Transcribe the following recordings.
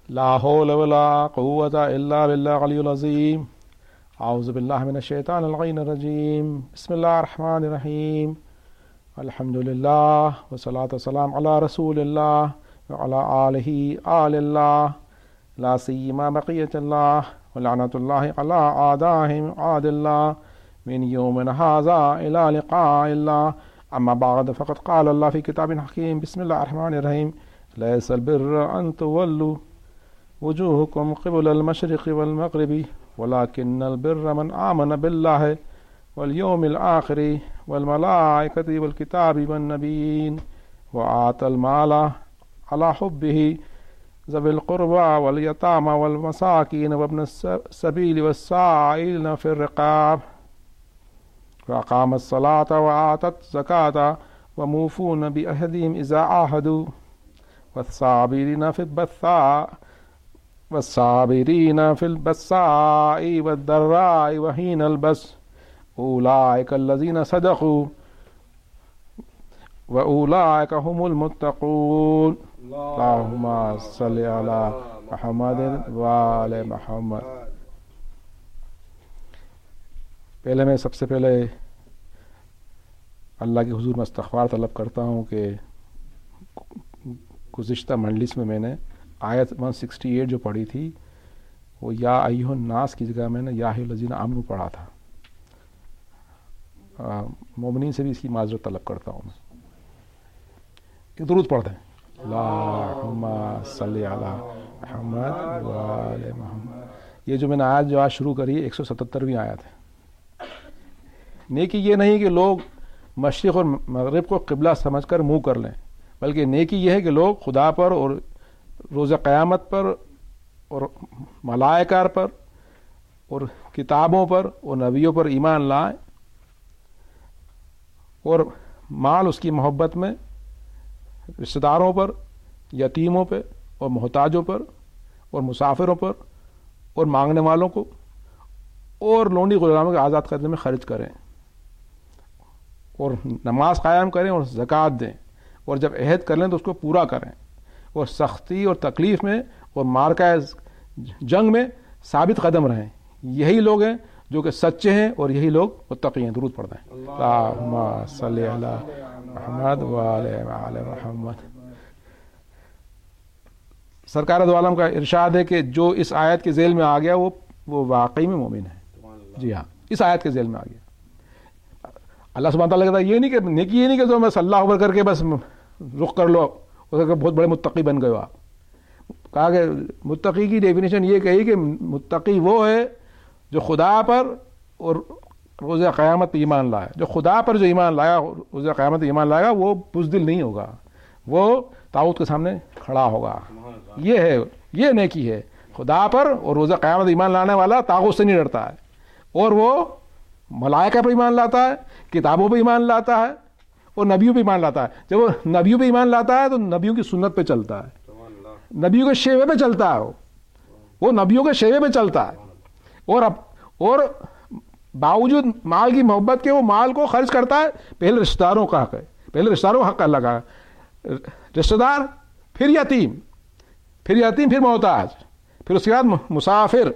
لا حول ولا قوة إلا بالله العلي العظيم. أعوذ بالله من الشيطان اللعين الرجيم. بسم الله الرحمن الرحيم. الحمد لله والصلاة والسلام على رسول الله وعلى آله آل الله لا سيما بقية الله ولعنة الله على أعدائهم عاد الله من يوم هذا إلى لقاء الله. أما بعد فقد قال الله في كتاب حكيم. بسم الله الرحمن الرحيم. ليس البر أن تولوا وجوهكم قبل المشرق والمغرب ولكن البر من آمن بالله واليوم الآخر والملائكة والكتاب والنبيين وآتى المال على حبه ذوي القربى واليتامى والمساكين وابن السبيل والسائلين في الرقاب وأقام الصلاة وآتى الزكاة وموفون بعهدهم إذا عاهدوا والصابرين في البأساء والضراء وحين البأس أولئك الذين صدقوا وأولئك هم المتقون. اللهم صل على محمد وآل محمد. پہلے میں سب سے پہلے اللہ کے حضور میں استغفار طلب کرتا ہوں کہ گزشتہ مجلس میں نے آیت 168 جو پڑھی تھی وہ یا ایھا الناس کی جگہ میں نے یا ایھا الذین آمنوا پڑھا تھا. مومنین سے بھی اس کی معذرت طلب کرتا ہوں. درود پڑھتے ہیں. اللہم صلی علی محمد وآل محمد. یہ جو میں نے آیت جو آج شروع کری 177ویں آیت ہے. نیکی یہ نہیں کہ لوگ مشرق اور مغرب کو قبلہ سمجھ کر منہ کر لیں، بلکہ نیکی یہ ہے کہ لوگ خدا پر اور روز قیامت پر اور ملائکہ پر اور کتابوں پر اور نبیوں پر ایمان لائیں اور مال اس کی محبت میں رشتہ داروں پر، یتیموں پہ اور محتاجوں پر اور مسافروں پر اور مانگنے والوں کو اور لونڈی غلاموں کے آزاد کرنے میں خرچ کریں اور نماز قائم کریں اور زکوٰۃ دیں اور جب عہد کر لیں تو اس کو پورا کریں اور سختی اور تکلیف میں اور مارکہ جنگ میں ثابت قدم رہیں. یہی لوگ ہیں جو کہ سچے ہیں اور یہی لوگ متقی ہیں. درود پڑھتے ہیں. اللہم صلی علی محمد وآل محمد. سرکار دو عالم کا ارشاد ہے کہ جو اس آیت کے ذیل میں آ گیا وہ واقعی میں مومن ہے. جی ہاں، اس آیت کے ذیل میں آ گیا. اللہ سبحانہ تعالیٰ کہتا ہے یہ نہیں کہ نیکی یہ نہیں کہ تو بس اللہ اکبر کر کے بس رخ کر لو اور بہت بڑے متقی بن گئے ہو آپ. کہا کہ متقی کی ڈیفینیشن یہ کہی کہ متقی وہ ہے جو خدا پر اور روز قیامت پہ ایمان لائے. جو خدا پر جو ایمان لایا روز قیامت پہ ایمان لائے گا وہ بزدل نہیں ہوگا، وہ طاغوت کے سامنے کھڑا ہوگا. یہ نیکی ہے. خدا پر اور روز قیامت ایمان لانے والا طاغوت سے نہیں ڈرتا ہے اور وہ ملائکہ پر ایمان لاتا ہے، کتابوں پہ ایمان لاتا ہے اور نبیوں پہ ایمان لاتا ہے. جب وہ نبیوں پہ ایمان لاتا ہے تو نبیوں کی سنت پہ چلتا ہے، نبیوں کے شیوے پہ چلتا ہے. وہ نبیوں کے شیوے پہ چلتا ہے اور باوجود مال کی محبت کے وہ مال کو خرچ کرتا ہے. پہلے رشتہ داروں کا حق ہے، پہلے رشتہ داروں کا حق اللہ کا ہے. رشتہ دار، پھر یتیم، پھر محتاج، پھر اس کے بعد مسافر،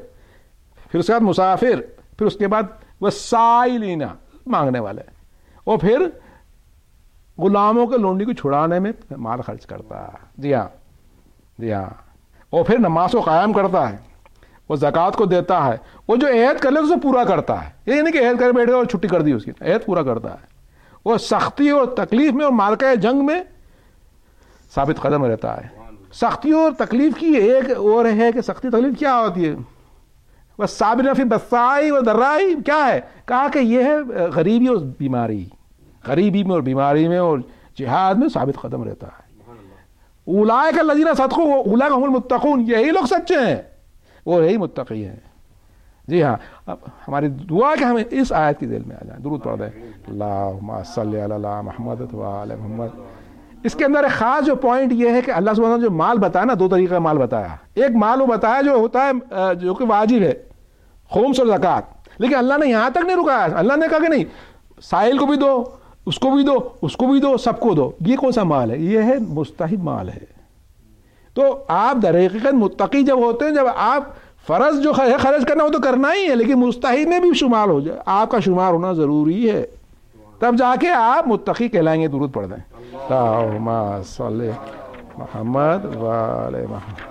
پھر اس کے بعد والسائلین مانگنے والے، اور پھر غلاموں کے لونڈی کو چھڑانے میں مال خرچ کرتا ہے. جی ہاں. اور پھر نماز کو قائم کرتا ہے، وہ زکوٰۃ کو دیتا ہے، وہ جو عہد کر لے اسے پورا کرتا ہے. یہ نہیں کہ عہد کر بیٹھے اور چھٹی کر دی، اس کی عہد پورا کرتا ہے. وہ سختی اور تکلیف میں اور مارکہ جنگ میں ثابت قدم رہتا ہے. سختی اور تکلیف کی ایک اور ہے کہ سختی تکلیف کیا ہوتی ہے. بس صابرین فی البأساء والضراء کیا ہے؟ کہا کہ یہ ہے غریبی اور بیماری، غریبی میں اور بیماری میں اور جہاد میں ثابت قدم رہتا ہے. اولئک الذین صدقوا اولئک هم المتقون. یہی لوگ سچے ہیں، وہ یہی متقی ہیں. جی ہاں. اب ہماری دعا کہ ہم اس آیت کی ذیل میں آ جائیں. درود پڑھ دیں. اللہم صلی علی محمد وآل محمد. اس کے اندر ایک خاص جو پوائنٹ یہ ہے کہ اللہ سبحانہ جو مال بتایا نا، دو طریقے کا مال بتایا. ایک مال وہ بتایا جو ہوتا ہے جو کہ واجب ہے، خمس اور زکوٰۃ. لیکن اللہ نے یہاں تک نہیں رکایا. اللہ نے کہا کہ نہیں، سائل کو بھی دو، اس کو بھی دو، اس کو بھی دو، سب کو دو. یہ کون سا مال ہے؟ یہ ہے مستحب مال ہے. تو آپ در حقیقت متقی جب ہوتے ہیں، جب آپ فرض جو ہے خرچ کرنا وہ تو کرنا ہی ہے، لیکن مستحب میں بھی شمار ہو جائے، آپ کا شمار ہونا ضروری ہے، تب جا کے آپ متقی کہلائیں گے۔ درود پڑھ دیں اللہم صلی محمد و آل محمد۔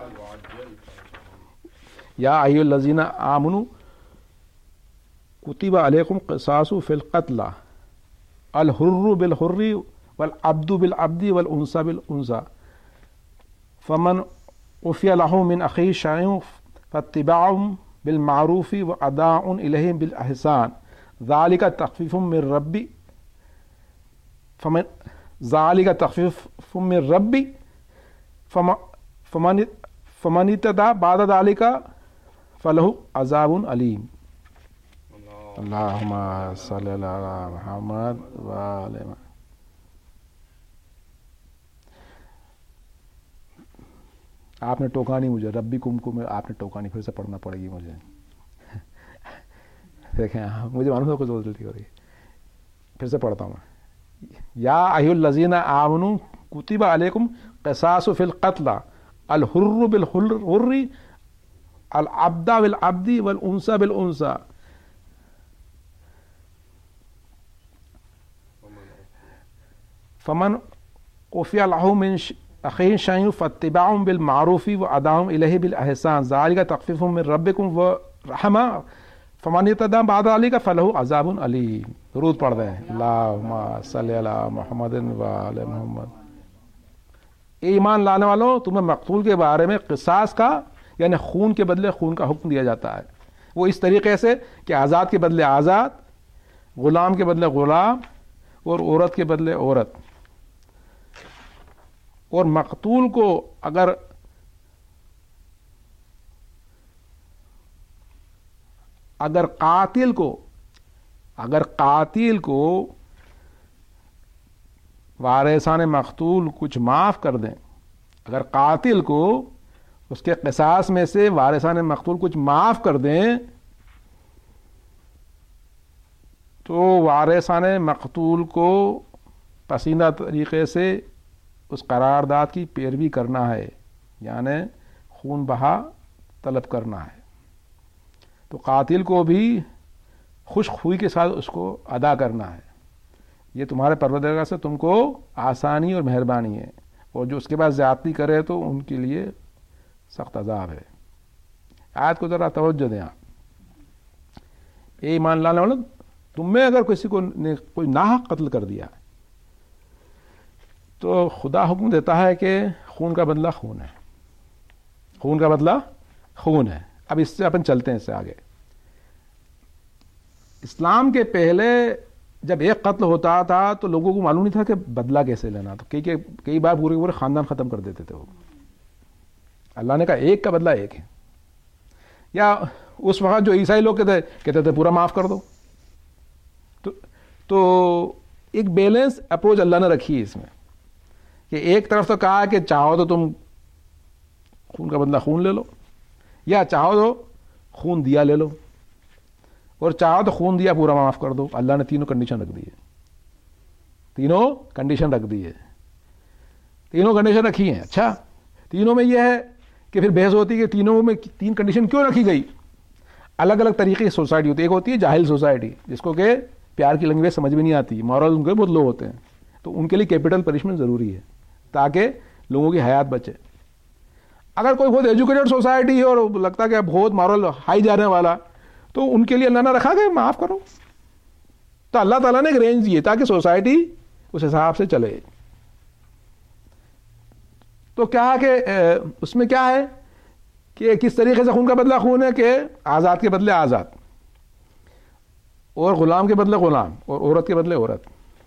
یا ایھا الذین آمنوا کتب علیکم قصاص فی القتل الحر بالحر والعبد بالعبد والانثى بالانثى فمن عفی لہ من اخیہ شیء فاتباع بالمعروف واداء الیہ بالاحسان ذلک تخفیف من ربی ذلك تخفیف من ربی فمن اعتدى بعد ذلك فله عذاب علیم۔ اللہم صلی علی محمد و آل محمد۔ آپ نے ٹوکا نہیں مجھے، ربی کم کو آپ نے ٹوکا نہیں، پھر سے پڑھنا پڑے گی مجھے۔ دیکھیں مجھے معلوم ہے کچھ غلطی ہو رہی ہے، پھر سے پڑھتا ہوں میں۔ یا ایھا الذین آمنوا کتب علیکم قصاص فی القتل الحر بالحر العبد بالعبد والانثى بالانثى فمن عفی لہ من اخیہ شیء فاتباع بالمعروف واداء الیہ بالاحسان ذلک تخفیف من ربکم ورحمہ فمن اعتدى بعد ذلك فلہ عذاب علیم۔ درود پڑھ دیں اللہم صلی علی محمد و آل محمد۔ ایمان لانے والوں، تمہیں مقتول کے بارے میں قصاص کا یعنی خون کے بدلے خون کا حکم دیا جاتا ہے، وہ اس طریقے سے کہ آزاد کے بدلے آزاد، غلام کے بدلے غلام، اور عورت کے بدلے عورت۔ اور مقتول کو اگر قاتل کو وارثان مقتول کچھ معاف کر دیں، اگر قاتل کو اس کے قصاص میں سے وارثان مقتول کچھ معاف کر دیں تو وارثان مقتول کو پسندیدہ طریقے سے اس قرارداد کی پیروی کرنا ہے، یعنی خون بہا طلب کرنا ہے۔ تو قاتل کو بھی خوش خوئی کے ساتھ اس کو ادا کرنا ہے، یہ تمہارے پروردگار سے تم کو آسانی اور مہربانی ہے، اور جو اس کے بعد زیادتی کرے تو ان کے لیے سخت عذاب ہے۔ آیت کو ذرا توجہ دیں آپ۔ اے ایمان لانے والوں، تم میں اگر کسی کو کوئی ناحق قتل کر دیا تو خدا حکم دیتا ہے کہ خون کا بدلہ خون ہے، خون کا بدلہ خون ہے۔ اب اس سے اپن چلتے ہیں اس سے آگے۔ اسلام کے پہلے جب ایک قتل ہوتا تھا تو لوگوں کو معلوم نہیں تھا کہ بدلہ کیسے لینا، تو کئی بار پورے پورے خاندان ختم کر دیتے تھے وہ۔ اللہ نے کہا ایک کا بدلہ ایک ہے، یا اس وقت جو عیسائی لوگ کہتے تھے پورا معاف کر دو۔ تو ایک بیلنس اپروچ اللہ نے رکھی ہے اس میں، کہ ایک طرف تو کہا کہ چاہو تو تم خون کا بدلہ خون لے لو، یا چاہو تو خون دیا لے لو، اور چاہو تو خون دیا پورا معاف کر دو۔ اللہ نے تینوں کنڈیشن رکھ دی ہے، تینوں کنڈیشن رکھ دی ہے، تینوں کنڈیشن رکھی ہیں۔ اچھا، تینوں میں یہ ہے کہ پھر بحث ہوتی ہے کہ تینوں میں تین کنڈیشن کیوں رکھی گئی۔ الگ الگ طریقے کی سوسائٹی ہوتی ہے، ایک ہوتی ہے جاہل سوسائٹی جس کو کہ پیار کی لینگویج سمجھ میں نہیں آتی، مورل ان کے بہت لو ہوتے ہیں، تو ان کے لیے کیپٹل پنشمنٹ ضروری ہے تاکہ لوگوں کی حیات بچے۔ اگر کوئی بہت ایجوکیٹڈ سوسائٹی ہے اور لگتا ہے کہ بہت مورل ہائی جانے والا، تو ان کے لیے اللہ نے رکھا کہ معاف کرو۔ تو اللہ تعالیٰ نے ایک رینج دی ہے تاکہ سوسائٹی اس حساب سے چلے۔ تو کیا ہے کہ اس میں کیا ہے کہ کس طریقے سے خون کا بدلہ خون ہے کہ آزاد کے بدلے آزاد، اور غلام کے بدلے غلام، اور عورت کے بدلے عورت۔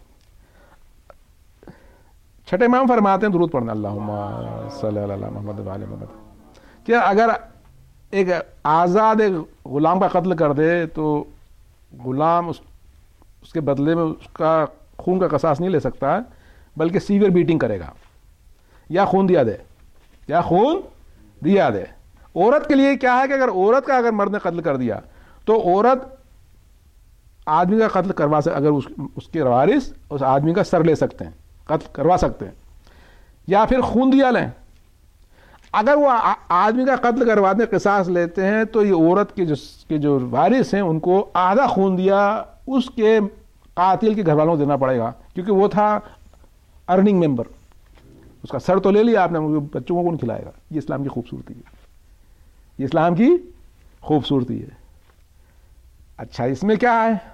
چھٹے امام فرماتے ہیں، درود پڑھنا اللہم صلی علی محمد و آل محمد، کہ اگر ایک آزاد ایک غلام کا قتل کر دے تو غلام اس کے بدلے میں اس کا خون کا قصاص نہیں لے سکتا، بلکہ سیویئر بیٹنگ کرے گا، یا خون دیا دے، یا خون دیا دے۔ عورت کے لیے کیا ہے کہ عورت کا اگر مرد نے قتل کر دیا تو عورت آدمی کا قتل کروا سکتے، اگر اس کے وارث اس آدمی کا سر لے سکتے ہیں، قتل کروا سکتے ہیں، یا پھر خون دیا لیں۔ اگر وہ آدمی کا قتل کرواتے قصاص لیتے ہیں تو یہ عورت کے جو وارث ہیں ان کو آدھا خون دیا اس کے قاتل کے گھر والوں کو دینا پڑے گا، کیونکہ وہ تھا ارننگ ممبر، اس کا سر تو لے لیا آپ نے، بچوں کو کون کھلائے گا؟ یہ اسلام کی خوبصورتی ہے، یہ اسلام کی خوبصورتی ہے۔ اچھا اس میں کیا ہے؟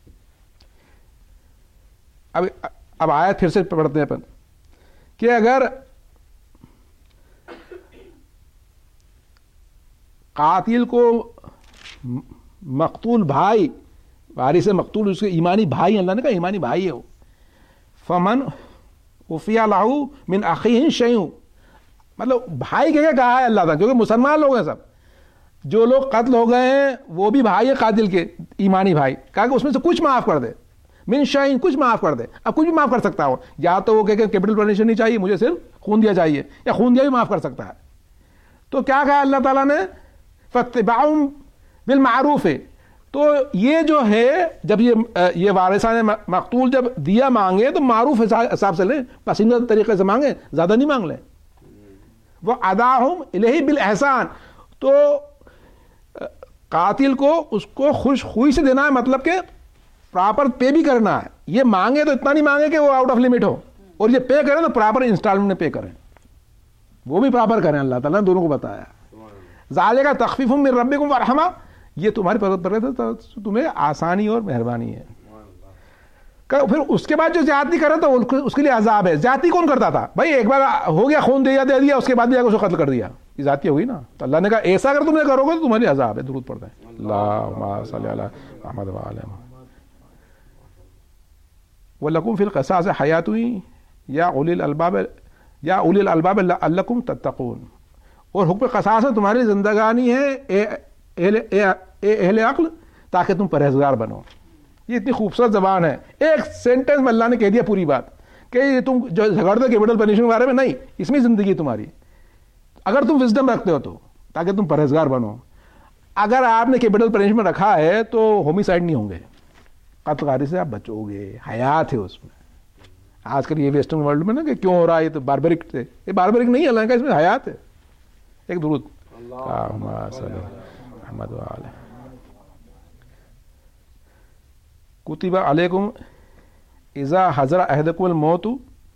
اب آیت پھر سے پڑھتے ہیں اپن کہ اگر قاتل کو مقتول بھائی، وارث مقتول اس کے ایمانی بھائی، اللہ نے کہا ایمانی بھائی ہے وہ، فمن عفی لہ من اخیہ شیء، مطلب بھائی کیا کہا ہے اللہ تعالیٰ، کیونکہ مسلمان لوگ ہیں سب، جو لوگ قتل ہو گئے ہیں وہ بھی بھائی ہے قاتل کے، ایمانی بھائی، کہا کہ اس میں سے کچھ معاف کر دے، من شیء کچھ معاف کر دے۔ اب کچھ بھی معاف کر سکتا ہو، یا تو وہ کہ کیپٹل پنشمنٹ نہیں چاہیے، مجھے صرف خون دیا چاہیے، یا خون دیا بھی معاف کر سکتا ہے۔ تو کیا کہا اللہ تعالیٰ نے؟ فاتباع بالمعروف ہے۔ تو یہ جو ہے جب یہ وارثان مقتول جب دیا مانگے تو معروف حساب سے لیں، پسندیدہ طریقے سے مانگیں، زیادہ نہیں مانگ لیں۔ وہ اداہم الیہ بالاحسان، تو قاتل کو اس کو خوش خوئی سے دینا ہے، مطلب کہ پراپر پے بھی کرنا ہے۔ یہ مانگے تو اتنا نہیں مانگے کہ وہ آؤٹ آف لمٹ ہو، اور یہ پے کریں تو پراپر انسٹالمنٹ میں پے کریں، وہ بھی پراپر کریں۔ اللہ تعالیٰ نے دونوں کو بتایا، ذالک تخفیف من ربکم ورحمہ، یہ تمہاری پر تمہیں آسانی اور مہربانی ہے۔ پھر اس کے بعد جو زیادتی کر رہا تھا اس کے لیے عذاب ہے۔ زیادتی کون کرتا تھا بھائی؟ ایک بار ہو گیا، خون دے دیا، اس کے بعد بھی اس کو قتل کر دیا، یہ زیادتی ہوگی نا۔ تو اللہ نے کہا ایسا اگر تم نے کرو گے تو تمہارے عذاب ہے۔ درود پڑھتے ہیں اللہم صلی علی محمد وعلی محمد۔ وَلَكُمْ فِي الْقِصَاصِ حَيَاةٌ یا اولی الالباب لعلکم تتقون، اور حکم قصاص میں تمہاری زندگانی ہے اے اہل عقل، تاکہ تم پرہیزگار بنو۔ یہ اتنی خوبصورت زبان ہے، ایک سینٹنس میں اللہ نے کہہ دیا پوری بات، کہ تم جو جھگڑتے کیپٹل پنشمنٹ کے بارے میں نہیں، اس میں زندگی تمہاری، اگر تم وزڈم رکھتے ہو تو، تاکہ تم پرہیزگار بنو۔ اگر آپ نے کیپٹل پنشمنٹ رکھا ہے تو ہومیسائڈ نہیں ہوں گے، قتل کاری سے آپ بچو گے، حیات ہے اس میں۔ آج کل یہ ویسٹرن ورلڈ میں نا کہ کیوں ہو رہا ہے، یہ تو باربرک تھے، یہ باربرک نہیں ہے، اللہ کا اس میں حیات ہے۔ ایک درود اللہم صلی محمد وعلی۔ کتب علیکم اذا حضر احدکم الموت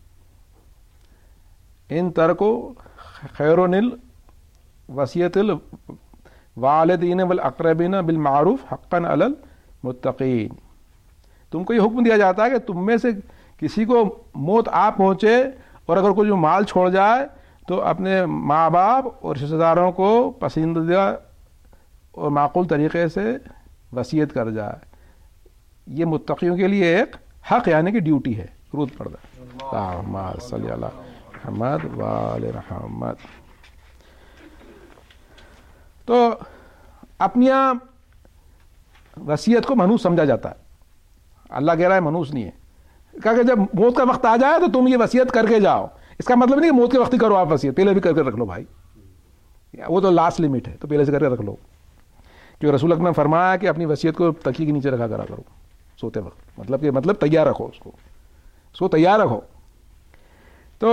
ان ترکو خیر الوصیۃ الوالدین والاقربین بالمعروف حقا علی المتقین۔ تم کو یہ حکم دیا جاتا ہے کہ تم میں سے کسی کو موت آ پہنچے اور اگر کوئی جو مال چھوڑ جائے تو اپنے ماں باپ اور رشتہ داروں کو پسندیدہ اور معقول طریقے سے وصیت کر جائے۔ یہ متقیوں کے لیے ایک حق یعنی کہ ڈیوٹی ہے۔ درود پڑھ دیں اللہم صلی علی محمد وآل محمد۔ تو اپنی وصیت کو منحوس سمجھا جاتا ہے، اللہ کہہ رہا ہے منحوس نہیں ہے، کہا کہ جب موت کا وقت آ جائے تو تم یہ وصیت کر کے جاؤ۔ اس کا مطلب نہیں کہ موت کے وقت ہی کرو آپ وصیت، پہلے بھی کر کے رکھ لو بھائی، وہ تو لاسٹ لمٹ ہے، تو پہلے سے کر کے رکھ لو۔ جو رسول اکرم نے فرمایا کہ اپنی وصیت کو تکیے کے نیچے رکھا کرا کرو سوتے وقت، مطلب تیار رکھو اس کو تیار رکھو۔ تو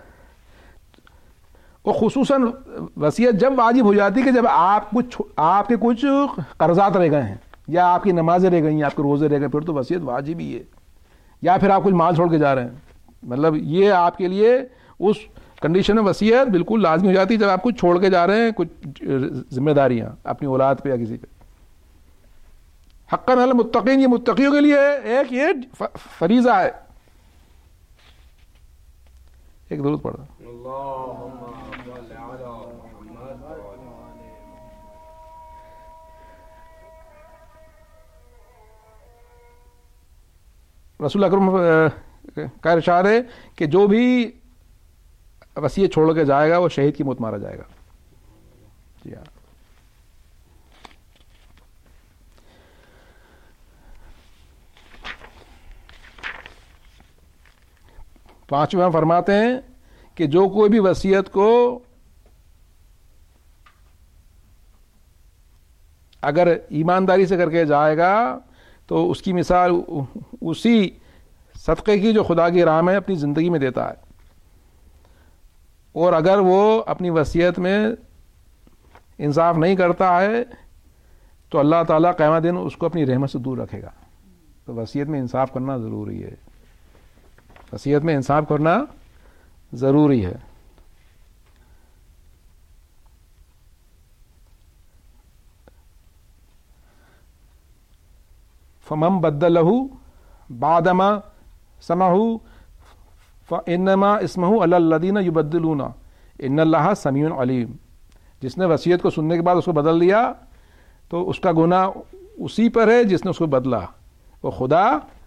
وہ خصوصاً وصیت جب واجب ہو جاتی کہ جب آپ کے کچھ قرضات رہ گئے ہیں، یا آپ کی نمازیں رہ گئی ہیں، آپ کے روزے رہ گئے، پھر تو وصیت واجب ہی ہے۔ یا پھر آپ کچھ مال چھوڑ کے جا رہے ہیں، مطلب یہ آپ کے لیے اس کنڈیشن میں وصیت بالکل لازمی ہو جاتی ہے جب آپ کچھ چھوڑ کے جا رہے ہیں، کچھ ذمہ داریاں اپنی اولاد پہ یا کسی پہ۔ حقا علی المتقین، یہ متقیوں کے لیے ایک یہ فریضہ ہے۔ ایک درود پڑھو رسول اکرم کا ارشاد ہے کہ جو بھی وصیت چھوڑ کے جائے گا وہ شہید کی موت مارا جائے گا۔ جی ہاں۔ پانچواں فرماتے ہیں کہ جو کوئی بھی وصیت کو اگر ایمانداری سے کر کے جائے گا تو اس کی مثال اسی صدقے کی جو خدا کی راہ میں اپنی زندگی میں دیتا ہے، اور اگر وہ اپنی وصیت میں انصاف نہیں کرتا ہے تو اللہ تعالیٰ قیامت دن اس کو اپنی رحمت سے دور رکھے گا. تو وصیت میں انصاف کرنا ضروری ہے. وصیت میں انصاف کرنا ضروری ہے. فمن بدلہ بعدما سمعہ فانما اسمہ علی الذین یبدلون ان اللہ سمیع علیم. جس نے وصیت کو سننے کے بعد اس کو بدل دیا تو اس کا گناہ اسی پر ہے جس نے اس کو بدلا. وہ خدا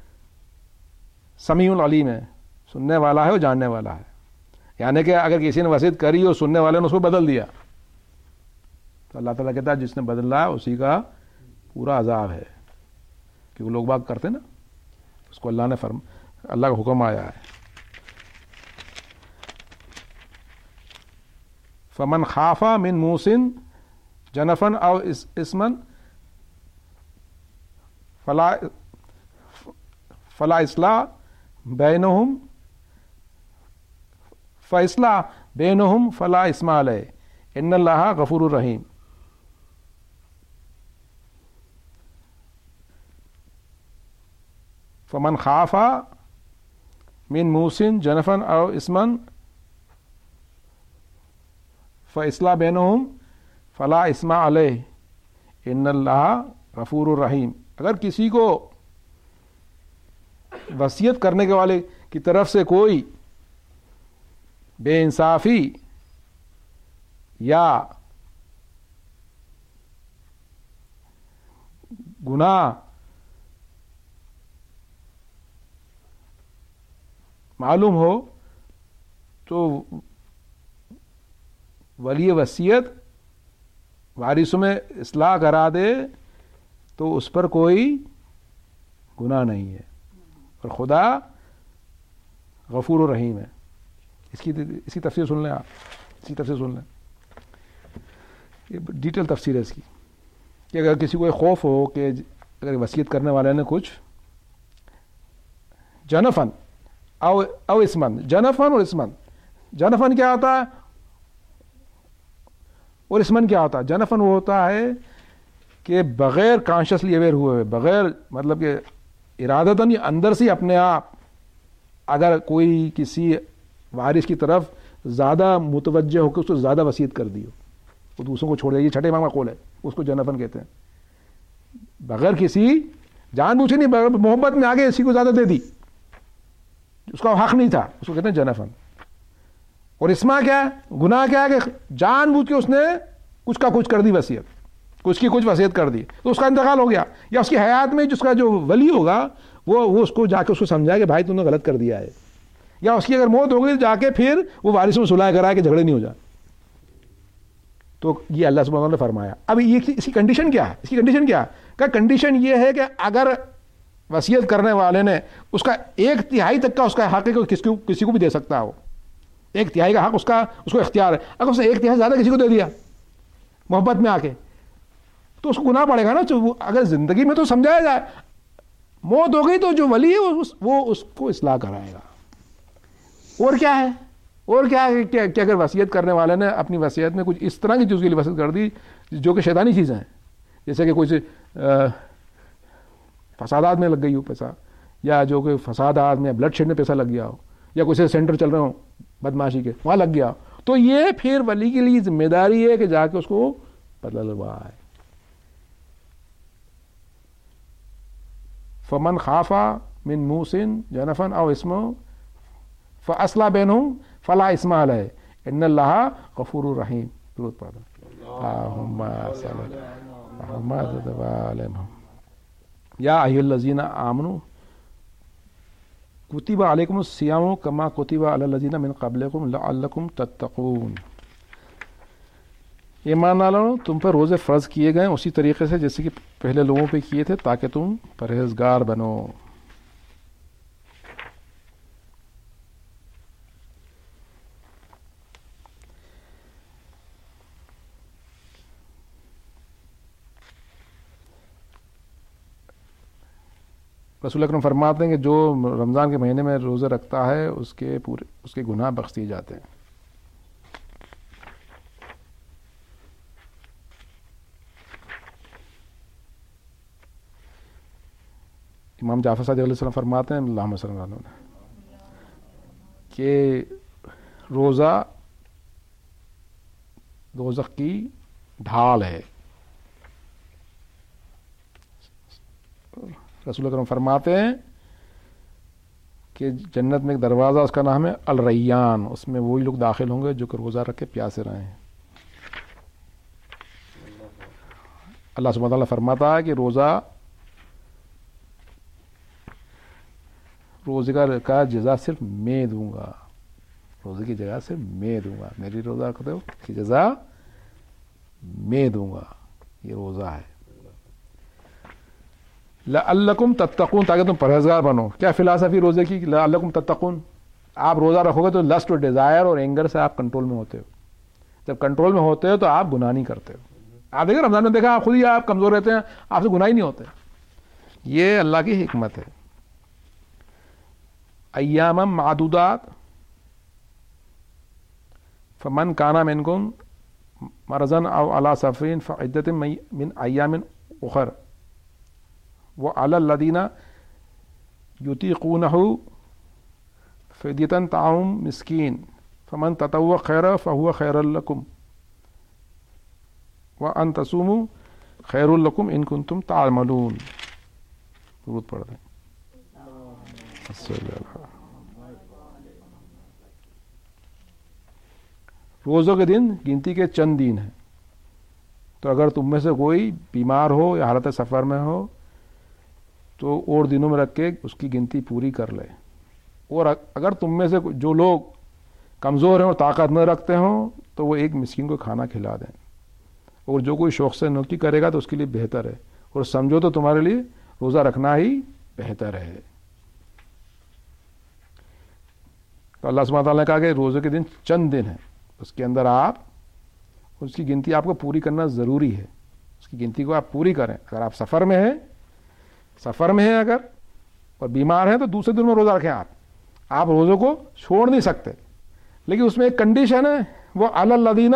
سمیع علیم ہے، سننے والا ہے اور جاننے والا ہے. یعنی کہ اگر کسی نے وصیت کری اور سننے والے نے اس کو بدل دیا تو اللہ تعالیٰ کہتا ہے جس نے بدلا اسی کا پورا عذاب ہے. کیونکہ لوگ بات کرتے نا، اس کو اللہ نے اللہ کا حکم آیا ہے. فمن خاف من موسن جنفن او اسمن فلا اصلاح بینہم فاصلاح بینہم فلا اثم علیہ ان اللہ غفور الرحیم. فمن خاف من موسن جنفن او اسمن فاصلاح بینہم فلا اثم علیہ ان اللہ غفور الرحیم. اگر کسی کو وصیت کرنے کے والے کی طرف سے کوئی بے انصافی یا گناہ معلوم ہو تو ولی وصیت وارثوں میں اصلاح کرا دے تو اس پر کوئی گناہ نہیں ہے اور خدا غفور و رحیم ہے. اس کی تفسیر سن لیں آپ، اس کی تفسیر سن لیں. یہ ڈیٹیل تفسیر ہے اس کی کہ اگر کسی کو خوف ہو کہ اگر وصیت کرنے والے نے کچھ جنفن او اسمن، جنفن اور اسمن، جنفن کیا ہوتا ہے اور اسمن کیا ہوتا ہے؟ جنفن وہ ہوتا ہے کہ بغیر کانشیسلی اویئر ہوئے، بغیر مطلب کہ ارادتاً یا اندر سے اپنے آپ اگر کوئی کسی وارث کی طرف زیادہ متوجہ ہو کے اس کو زیادہ وصیت کر دی ہو، وہ دوسروں کو چھوڑ دے. یہ چھٹے امام کا قول ہے، اس کو جنفن کہتے ہیں. بغیر کسی جان بوجھ نہیں، بغیر محبت میں آگے اسی کو زیادہ دے دی، اس کا حق نہیں تھا، اس کو کہتے ہیں جنفن. اور اسما کیا ہے؟ گناہ کیا ہے کہ جان بوجھ کے اس نے کچھ کا کچھ کر دی وصیت، کچھ کی کچھ وصیت کر دی تو اس کا انتقال ہو گیا، یا اس کی حیات میں جس کا جو ولی ہوگا وہ اس کو جا کے اس کو سمجھائے کہ بھائی تم نے غلط کر دیا ہے، یا اس کی اگر موت ہو گئی جا کے پھر وہ وارث میں صلح کرائے کہ جھگڑے نہیں ہو جائے. تو یہ اللہ سبحانہ وتعالیٰ نے فرمایا. اب یہ اس کی کنڈیشن کیا ہے؟ اس کی کنڈیشن کیا ہے؟ کہ کنڈیشن یہ ہے کہ اگر وصیت کرنے والے نے اس کا 1/3 تک کا اس کا حق ہے کہ کسی کو بھی دے سکتا ہو، 1/3 کا حق اس کو اختیار ہے. اگر اس نے 1/3 زیادہ کسی کو دے دیا محبت میں آ کے تو اس کو گناہ پڑے گا نا. اگر زندگی میں تو سمجھایا جائے، موت ہو گئی تو جو ولی ہے وہ اس کو اصلاح کرائے گا. اور کیا ہے؟ اور کیا ہے کہ اگر وصیت کرنے والے نے اپنی وصیت میں کچھ اس طرح کی چیز کے لیے وصیت کر دی جو کہ شیطانی چیزیں ہیں، جیسے کہ کوئی فسادات میں لگ گئی ہو پیسہ، یا جو کہ فسادات میں بلڈ شیڈ میں پیسہ لگ گیا ہو، یا کوئی سے سینٹر چل رہے ہوں بدماشی کے وہاں لگ گیا ہو، تو یہ پھر ولی کے لیے ذمہ داری ہے کہ جا کے اس کو بدلہ لگوائے. فمن خاف من موسن جنفن او اسمہ فاصلح بینہم فلا اثم علیہ ان اللہ غفور الرحیم. درود پڑھو. اللہم صل علی محمد و علی محمد. یا ایھا الذین آمنوا کتب علیکم الصیام کما کتب علی الذین من قبلکم لعلکم تتقون. ایمان والوں، تم پر روزے فرض کیے گئے اسی طریقے سے جیسے کہ پہلے لوگوں پہ کیے تھے تاکہ تم پرہیزگار بنو. رسول اکرم فرماتے ہیں کہ جو رمضان کے مہینے میں روزے رکھتا ہے اس کے گناہ بخش دیے جاتے ہیں. امام جعفر صادق علیہ السلام فرماتے ہیں اللہم صلی اللہ علیہ وسلم کہ روزہ دوزخ کی ڈھال ہے. رسول اکرم فرماتے ہیں کہ جنت میں ایک دروازہ اس کا نام ہے الریان، اس میں وہی لوگ داخل ہوں گے جو کہ روزہ رکھ کے پیاسے رہے ہیں. اللہ سبحانہ وتعالیٰ فرماتا ہے کہ روزے کا جزا صرف میں دوں گا، روزے کی جگہ صرف میں دوں گا، میری روزہ رکھتے ہو کی جزا میں دوں گا. یہ روزہ ہے. لعلکم تتقون، تاکہ تم پرہیزگار بنو. کیا فلاسفی روزے کی؟ لعلکم تتقون، آپ روزہ رکھو گے تو لسٹ اور ڈیزائر اور اینگر سے آپ کنٹرول میں ہوتے ہو. جب کنٹرول میں ہوتے ہو تو آپ گناہ نہیں کرتے ہو. آپ دیکھیں رمضان میں دیکھا، آپ خود ہی آپ کمزور رہتے ہیں، آپ سے گناہ ہی نہیں ہوتے. یہ اللہ کی حکمت ہے. ایاما معدودات فمن کان منکم مرضا او علی سفر فعدۃ من ایام اخر وعلی الذین یطیقونہ فدیۃ طعام مسکین فمن تطوع خیرا فہو خیر لکم وان تصوموا خیر لکم ان کنتم تعلمون. درود پڑھ دیں. روزوں کے دن گنتی کے چند دن ہیں، تو اگر تم میں سے کوئی بیمار ہو یا حالت سفر میں ہو تو اور دنوں میں رکھ کے اس کی گنتی پوری کر لے. اور اگر تم میں سے جو لوگ کمزور ہیں اور طاقت نہ رکھتے ہوں تو وہ ایک مسکین کو کھانا کھلا دیں. اور جو کوئی شوق سے نیکی کرے گا تو اس کے لیے بہتر ہے، اور سمجھو تو تمہارے لیے روزہ رکھنا ہی بہتر ہے. تو اللہ سبحانہ تعالیٰ نے کہا کہ روزے کے دن چند دن ہیں، اس کے اندر آپ اس کی گنتی آپ کو پوری کرنا ضروری ہے. اس کی گنتی کو آپ پوری کریں. اگر آپ سفر میں ہیں اگر اور بیمار ہیں تو دوسرے دن میں روزہ رکھیں. آپ روزوں کو چھوڑ نہیں سکتے، لیکن اس میں ایک کنڈیشن ہے، وہ علی الذین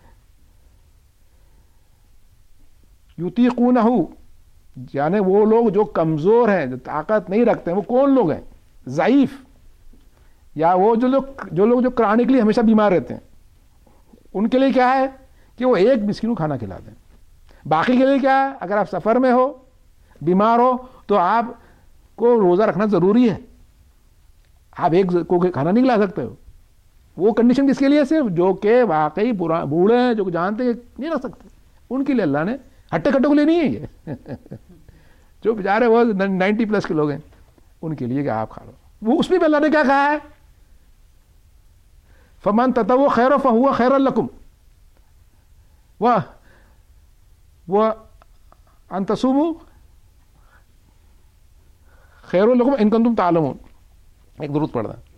یطیقونہ، یعنی وہ لوگ جو کمزور ہیں، جو طاقت نہیں رکھتے ہیں. وہ کون لوگ ہیں؟ ضعیف، یا وہ جو لوگ کرانکلی ہمیشہ بیمار رہتے ہیں. ان کے لیے کیا ہے کہ وہ ایک مسکین کو کھانا کھلا دیں. باقی کے لیے کیا ہے؟ اگر آپ سفر میں ہو، بیمار ہو، تو آپ کو روزہ رکھنا ضروری ہے. آپ ایک کو کھانا نہیں کھلا سکتے ہو. وہ کنڈیشن کس کے لیے؟ صرف جو کہ واقعی بوڑھے ہیں، جو جانتے ہیں نہیں رکھ سکتے، ان کے لیے اللہ نے. ہٹے کٹوں کے لیے نہیں ہے یہ. جو بیچارے وہ 90+ کے لوگ ہیں ان کے لیے کہ آپ کھا لو. وہ اس میں بھی اللہ نے کیا کہا ہے؟ فمن تطوع خیرا فہو خیر لکم وان تصوموا خیر لکم ان کنتم تعلمون. ایک درود پڑھ دیں.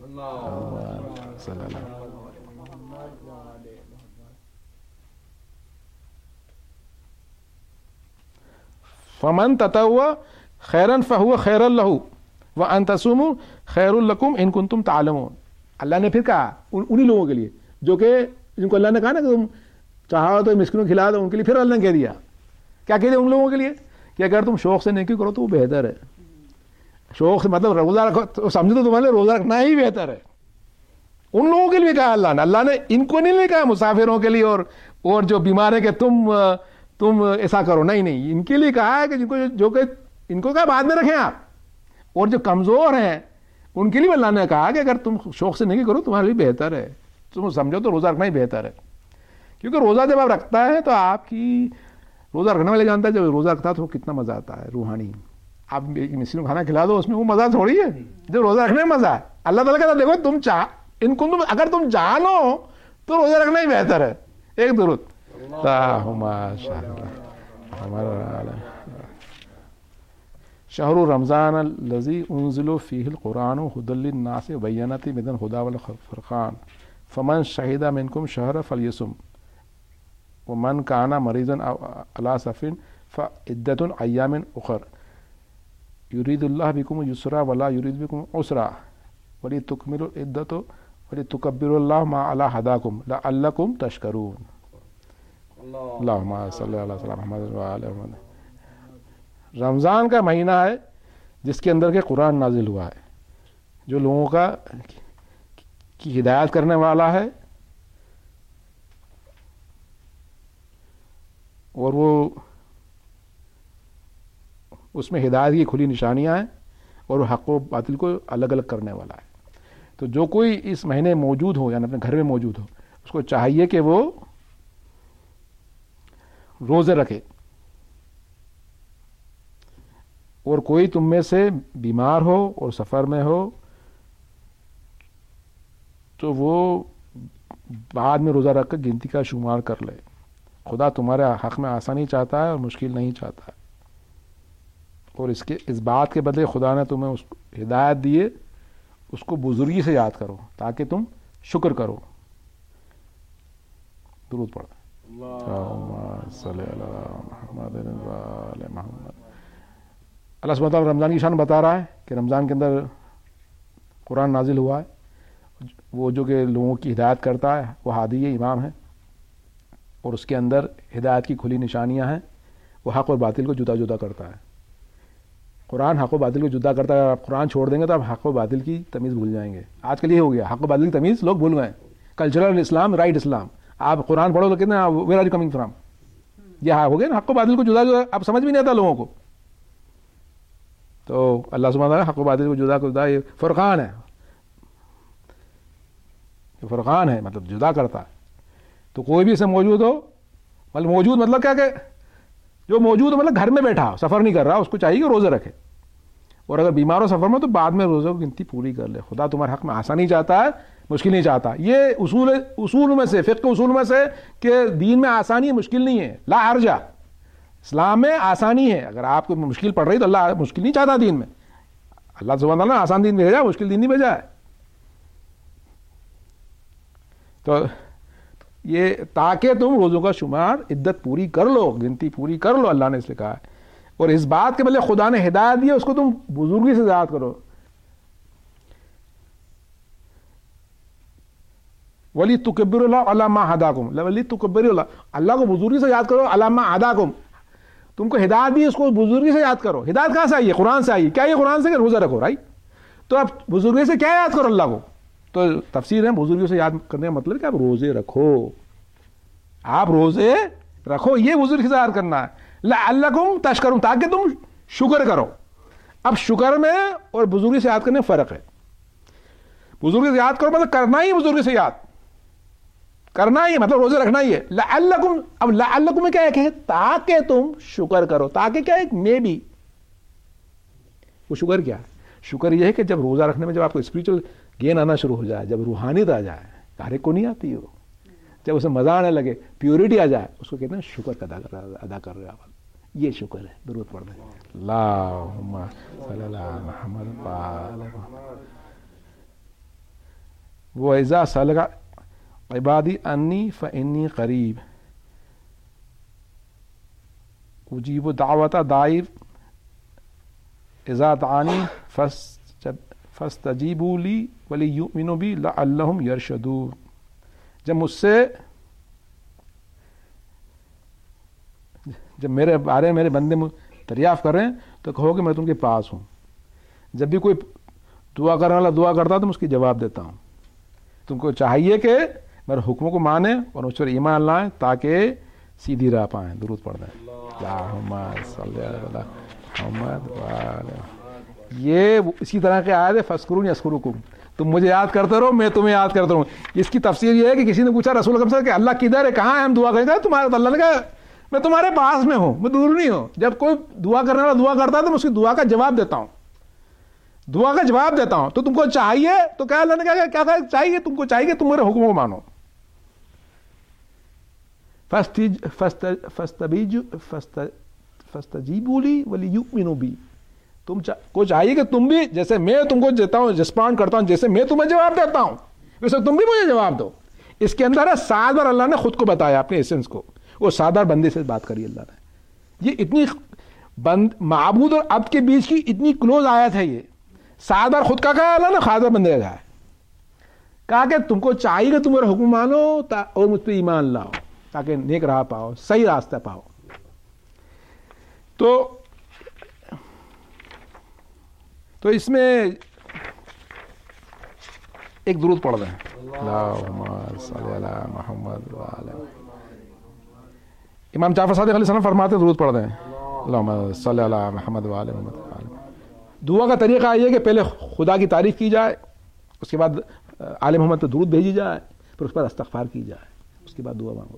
فمن تطوع خیرا فہو خیر لہ وان تصوموا خیر لکم ان کنتم تعلمون. اللہ نے پھر کہا انہی لوگوں کے لیے جو کہ جن کو اللہ نے کہا نا کہ تم چاہو تو مسکینوں کھلا دو، ان کے لیے پھر اللہ نے کہہ دیا. کیا کہہ دیا ان لوگوں کے لیے کہ اگر تم شوق سے نیکی کرو تو وہ بہتر ہے. شوق سے مطلب روزہ رکھو تو سمجھو تو تمہارے روزہ رکھنا ہی بہتر ہے. ان لوگوں کے لیے کہا اللہ نے ان کو نہیں کہا مسافروں کے لیے اور جو بیمار ہے کہ تم ایسا کرو. نہیں، ان کے لیے کہا ہے کہ جو کہ ان کو کہا بعد میں رکھیں آپ. اور جو کمزور ہیں ان کے لیے اللہ نے کہا کہ اگر تم شوق سے نہیں کرو تمہارے لیے بہتر ہے. تم سمجھو تو روزہ رکھنا ہی بہتر ہے. کیونکہ روزہ جب آپ رکھتا ہے تو آپ کی روزہ رکھنے والے جانتا ہے جب روزہ رکھتا ہے تو کتنا مزہ آتا ہے روحانی. آپ مسکین کو کھانا کھلا دو، اس میں وہ مزہ تھوڑی ہے جو روزہ رکھنے میں مزہ ہے. اللہ تعالیٰ کہتا ہے دیکھو اگر تم جانو تو روزہ رکھنا ہی بہتر ہے. ایک درود. شہر رمضان الذی انزل فیہ القرآن ھدی للناس وبینات من الھدی والفرقان فمن شہد منکم شہر فلیصم ومن کان مریضا علی سفر فعدۃ ایام اخر یرید اللہ بکم الیسر ولا یرید بکم العسر ولتکملوا العدۃ ولتکبروا اللہ ما علی ھداکم لعلکم تشکرون. اللہم صلی علی سیدنا محمد وعلی محمد. رمضان کا مہینہ ہے جس کے اندر کہ قرآن نازل ہوا ہے، جو لوگوں کی ہدایت کرنے والا ہے، اور وہ اس میں ہدایت کی کھلی نشانیاں ہیں، اور وہ حق و باطل کو الگ الگ کرنے والا ہے. تو جو کوئی اس مہینے موجود ہو، یعنی اپنے گھر میں موجود ہو، اس کو چاہیے کہ وہ روزے رکھے. اور کوئی تم میں سے بیمار ہو اور سفر میں ہو تو وہ بعد میں روزہ رکھ کر گنتی کا شمار کر لے. خدا تمہارے حق میں آسانی چاہتا ہے اور مشکل نہیں چاہتا ہے. اور اس بات کے بدلے خدا نے تمہیں اس کو ہدایت دیے، اس کو بزرگی سے یاد کرو تاکہ تم شکر کرو. درود پڑھو. اللہم صلی علی محمد و آل محمد. اللہ سبحانہ وتعالیٰ رمضان کی شان بتا رہا ہے کہ رمضان کے اندر قرآن نازل ہوا ہے. وہ جو کہ لوگوں کی ہدایت کرتا ہے، وہ ہادی امام ہے، اور اس کے اندر ہدایت کی کھلی نشانیاں ہیں. وہ حق اور باطل کو جدا جدا کرتا ہے. قرآن حق و باطل کو جدا کرتا ہے. آپ قرآن چھوڑ دیں گے تو آپ حق و باطل کی تمیز بھول جائیں گے. آج کل یہ ہو گیا، حق و باطل کی تمیز لوگ بھول گئے. Cultural Islam, right Islam. آپ قرآن پڑھو تو کہتے ہیں where are you coming from. یہ ہو گیا نا، حق و باطل کو جدا جدا اب سمجھ بھی نہیں آتا لوگوں کو. تو اللہ سبحانہ وتعالیٰ حق و باطل کو جدا کرتا ہے. یہ فرقان ہے، یہ فرقان ہے، مطلب جدا کرتا ہے. تو کوئی بھی اسے موجود ہو، مطلب موجود مطلب کیا کہ جو موجود ہو مطلب گھر میں بیٹھا ہو، سفر نہیں کر رہا، اس کو چاہیے کہ روزے رکھے. اور اگر بیمار ہو سفر میں تو بعد میں روزے کی گنتی پوری کر لے. خدا تمہارے حق میں آسانی چاہتا ہے، مشکل نہیں چاہتا. یہ اصول میں سے، فقہ اصول میں سے کہ دین میں آسانی ہے، مشکل نہیں ہے. لا حرج. اسلام میں آسانی ہے. اگر آپ کو مشکل پڑ رہی تو اللہ مشکل نہیں چاہتا دین میں. اللہ سبحانہ تعالیٰ نے آسان دین بھیجا، مشکل دین نہیں بھیجا ہے. تو یہ تاکہ تم روزوں کا شمار عدت پوری کر لو، گنتی پوری کر لو، اللہ نے اس لیے کہا ہے. اور اس بات کے بدلے خدا نے ہدایت دی، اس کو تم بزرگی سے یاد کرو. ولی تکبر اللہ علی ما ہداکم، ولی تکبر اللہ، اللہ کو بزرگی سے یاد کرو. علی ما ہداکم، تم کو ہدایت دی، اس کو بزرگی سے یاد کرو. ہدایت کہاں سے آئی ہے؟ قرآن سے آئی ہے. کیا یہ قرآن سے کہ روزہ رکھو، رائٹ؟ تو اب بزرگی سے کیا یاد کرو اللہ کو؟ تو تفسیر ہے بزرگیوں سے یاد کرنے کا مطلب کہ آپ روزے رکھو. آپ روزے رکھو، یہ بزرگ سے یاد کرنا ہے. لعلکم تشکرون، تاکہ تم شکر کرو. اب شکر میں اور بزرگی سے یاد کرنے میں فرق ہے. بزرگی سے یاد کرو مطلب کرنا ہی، بزرگی سے یاد کرنا ہی مطلب روزے رکھنا ہی ہے. لعلکم، اب لعلکم میں کیا ہے کہ تاکہ تم شکر کرو. تاکہ کیا ہے؟ میں بھی. وہ شکر کیا ہے؟ شکر یہ ہے کہ جب روزہ رکھنے میں جب آپ کو اسپریچل گین آنا شروع ہو جائے، جب روحانیت آ جائے، ہر ایک کو نہیں آتی ہو، جب اسے مزہ آنے لگے، پیورٹی آ جائے، اس کو کہتے ہیں شکر کا ادا کر رہے آپ. یہ شکر ہے. درود پڑھ دیں. اللہم صلی اللہ محمد و آل محمد. وَإِذَا سَأَلَكَ عِبَادِي أَنِّي فَإِنِّي قَرِيبٌ أُجِيبُ دَعْوَةَ دَاعِي إِذَا دَعَانِي فَاسْتَجِيبُوا لِي وَلْيُؤْمِنُوا بِي لَعَلَّهُمْ يَرْشُدُونَ. جب مجھ سے، جب میرے بارے میں میرے بندے دریافت کر رہے ہیں تو کہو کہ میں تم کے پاس ہوں. جب بھی کوئی دعا کرنے والا دعا کرتا تو میں اس کی جواب دیتا ہوں. تم کو چاہیے کہ میرے حکموں کو مانیں اور اس پر ایمان لائیں تاکہ سیدھی راہ پائیں. درود پڑھ دیں. اللہم صلی علی محمد و آل محمد. یہ اسی طرح کے آیت ہے فاذکرونی اذکرکم. تم مجھے یاد کرتے رہو، میں تمہیں یاد کرتا ہوں. اس کی تفسیر یہ ہے کہ کسی نے پوچھا رسول اللہ سے کہ اللہ کدھر ہے، کہاں ہے، ہم دعا کریں گے تمہارے. تو اللہ نے کہا میں تمہارے پاس میں ہوں، میں دور نہیں ہوں. جب کوئی دعا کرنے والا دعا کرتا ہے تو میں اس کی دعا کا جواب دیتا ہوں، دعا کا جواب دیتا ہوں. تو تم کو چاہیے، تو کیا اللہ نے کہا کیا چاہیے؟ تم کو چاہیے کہ تم میرے حکموں کو مانو. فاستجیبوا لی ولیؤمنوا بی. تم کو چاہیے کہ تم بھی جیسے میں تم کو دیتا ہوں، رسپونڈ کرتا ہوں، جیسے میں تمہیں جواب دیتا ہوں ویسے تم بھی مجھے جواب دو. اس کے اندر ہے 7 بار اللہ نے خود کو بتایا، اپنے ایسنس کو. وہ 7 بار بندے سے بات کری اللہ نے. یہ اتنی معبود اور عبد کے بیچ کی اتنی کلوز آیت ہے. یہ 7 بار خود کا کہا اللہ نے، 7 بار بندے کا کہا کہ تم کو چاہیے کہ تم میرا حکم مانو اور مجھ پہ ایمان لاؤ تاکہ نیک راہ پاؤ، صحیح راستہ پاؤ. تو تو اس میں ایک درود پڑھ دیں، اللہم صلی علی محمد وعلی امام جعفر صادق علیہ السلام فرماتے درود پڑھ دیں، اللہم صلی علی محمد وعلی محمد۔ دعا کا طریقہ یہ ہے کہ پہلے خدا کی تعریف کی جائے، اس کے بعد آل محمد پہ درود بھیجی جائے، پھر اس پر استغفار کی جائے، اس کے بعد دعا مانگو،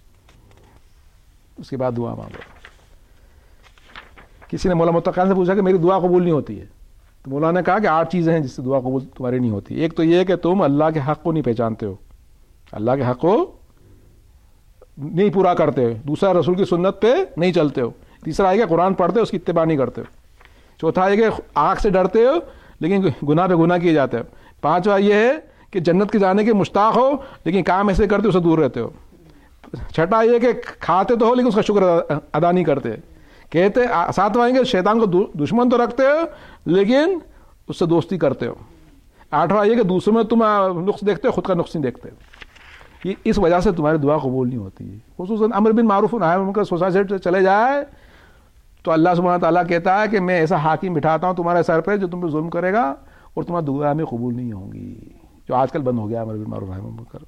اس کے بعد دعا مانگو۔ کسی نے مولا متقی سے پوچھا کہ میری دعا قبول نہیں ہوتی ہے، تو مولانا نے کہا کہ 8 چیزیں ہیں جس سے دعا قبول تمہاری نہیں ہوتی۔ ایک تو یہ ہے کہ تم اللہ کے حق کو نہیں پہچانتے ہو، اللہ کے حق کو نہیں پورا کرتے ہو، دوسرا رسول کی سنت پہ نہیں چلتے ہو، تیسرا ہے کہ قرآن پڑھتے ہو اس کی اتباع نہیں کرتے ہو، چوتھا ہے کہ آنکھ سے ڈرتے ہو لیکن گناہ پہ گناہ کیے جاتے ہو، پانچواں یہ ہے کہ جنت کے جانے کے مشتاق ہو لیکن کام ایسے کرتے ہو اسے دور رہتے ہو، چھٹا یہ کہ کھاتے تو ہو لیکن اس کا شکر ادا نہیں کرتے، کہتے ساتواں کہ شیطان کو دشمن تو رکھتے ہو لیکن اس سے دوستی کرتے ہو، آٹھواں یہ کہ دوسروں میں تم نقص دیکھتے ہو خود کا نقص نہیں دیکھتے، یہ اس وجہ سے تمہاری دعا قبول نہیں ہوتی۔ خصوصاً امر بن معروف و نہی عن منکر سوسائٹی سے چلے جائے تو اللہ سبحانہ تعالیٰ کہتا ہے کہ میں ایسا حاکم بٹھاتا ہوں تمہارے سر پہ جو تم پہ ظلم کرے گا اور تمہاری دعا میں قبول نہیں ہوں گی، جو آج کل بند ہو گیا امر بن معروف نہی عن منکر۔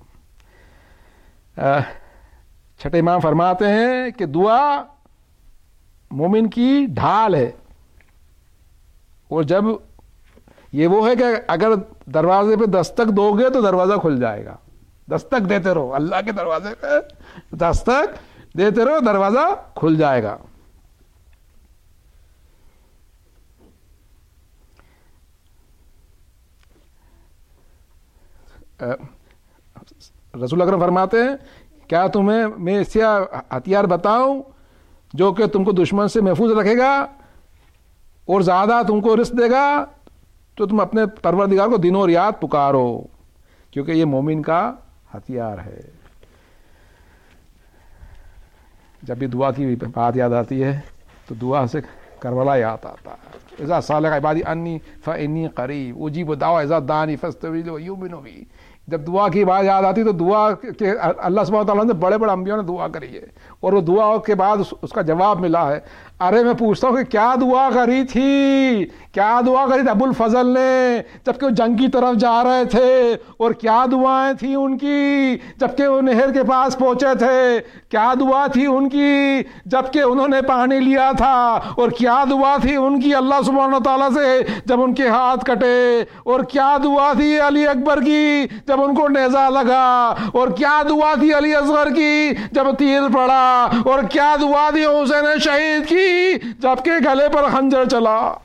چھٹے امام فرماتے ہیں کہ دعا مومن کی ڈھال ہے، اور جب یہ وہ ہے کہ اگر دروازے پہ دستک دو گے تو دروازہ کھل جائے گا، دستک دیتے رہو، اللہ کے دروازے پہ دستک دیتے رہو دروازہ کھل جائے گا۔ رسول اکرم فرماتے ہیں کیا تمہیں میں ایسا ہتھیار بتاؤں جو کہ تم کو دشمن سے محفوظ رکھے گا اور زیادہ تم کو رزق دے گا، تو تم اپنے پروردگار کو دن اور رات پکارو، کیونکہ یہ مومن کا ہتھیار ہے۔ جب بھی دعا کی بات یاد آتی ہے تو دعا سے کربلا یاد آتا ہے، اذا سالک عبادی انی فانی قریب اجیب دعوۃ اذا دعانی فاستجیبوا لی ویؤمنوا بی۔ جب دعا کی بات یاد آتی تو دعا کہ اللہ سبحانہ تعالیٰ نے بڑے بڑے انبیاء نے دعا کری ہے اور وہ دعا کے بعد اس کا جواب ملا ہے۔ ارے میں پوچھتا ہوں کہ کیا دعا کری تھی، کیا دعا کری تھی ابو الفضل نے جبکہ وہ جنگ کی طرف جا رہے تھے، اور کیا دعائیں تھیں ان کی جبکہ وہ نہر کے پاس پہنچے تھے، کیا دعا تھی ان کی جبکہ انہوں نے پانی لیا تھا، اور کیا دعا تھی ان کی اللہ سبحانہ تعالیٰ سے جب ان کے ہاتھ کٹے، اور کیا دعا تھی علی اکبر کی جب ان کو نیزہ لگا، اور کیا دعا تھی علی اصغر کی جب تیر پڑا، اور کیا دعا تھی حسین شہید کی جبکہ گلے پر خنجر چلا۔